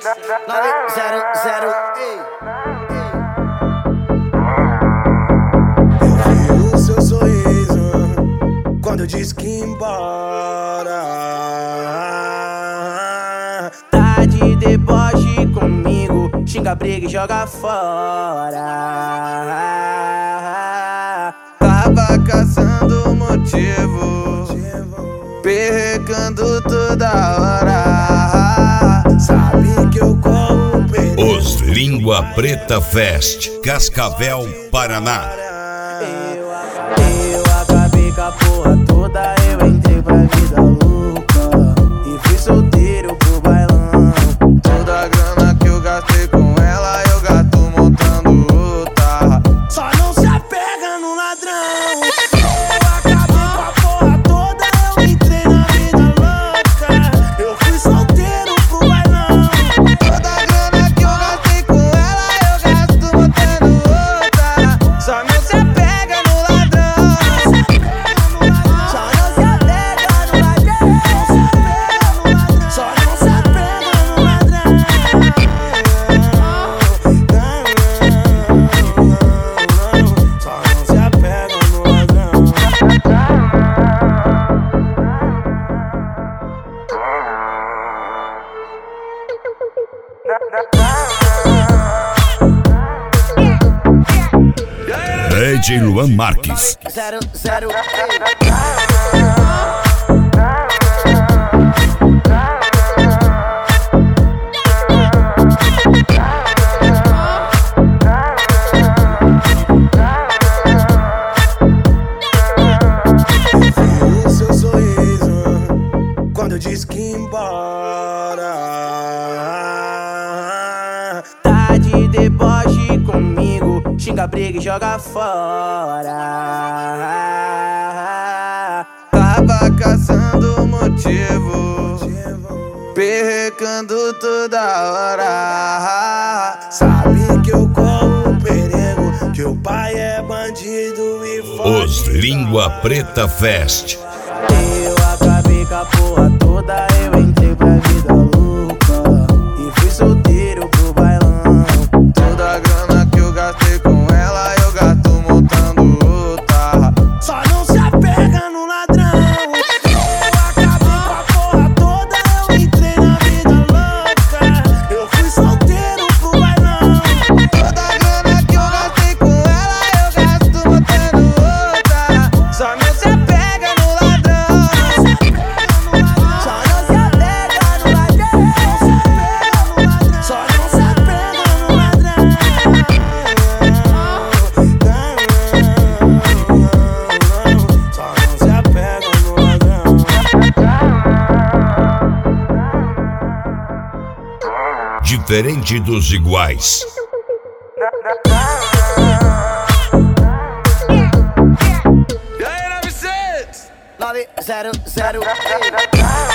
900, ei. Eu vi o seu sorriso quando eu disse que ia embora. Tá de deboche comigo, xinga, briga e joga fora. Tava caçando motivo, perrecando toda hora. Sabe que eu corro perigo. Os Língua Preta Fest, Cascavel, Paraná. Eu acabei com a porra toda, eu entrei pra vida louca e fui solteiro pro bailão. Toda a grana que eu gastei com ela, eu gasto montando outra. Só não se apega no ladrão. Eu acabei com a porra toda, eu entrei na vida louca. Eu fui solteiro pro bailão. Toda a grana que eu gastei com ela, eu gasto montando outra. Só não se apega no ladrão. Só não se apega no ladrão. Só não se apega no ladrão. Só não se apega no ladrão. DJ Luan Marques. 00, Vi o seu sorriso quando eu disse que ia embora. tá de deboche comigo, xinga, briga e joga fora. Tava caçando motivo, perrecando toda hora. Sabe que eu corro perigo, que o pai é bandido e Os foge. Língua Preta Fest. Eu acabei com a porra toda, eu entrei pra vida louca e fui solteiro pro bailão. Toda a grana que eu gastei com ela, eu gasto montando outra. Só não se apega no ladrão. Eu acabei com a porra toda, eu entrei na vida louca. Eu fui solteiro pro bailão. Toda a grana que eu gastei com ela, eu gasto montando outra. Só não se apega no ladrão. Só não se apega no ladrão. Só não se apega no ladrão. Só não se apega no ladrão. Diferente dos iguais. E aí, 900? 900, ei.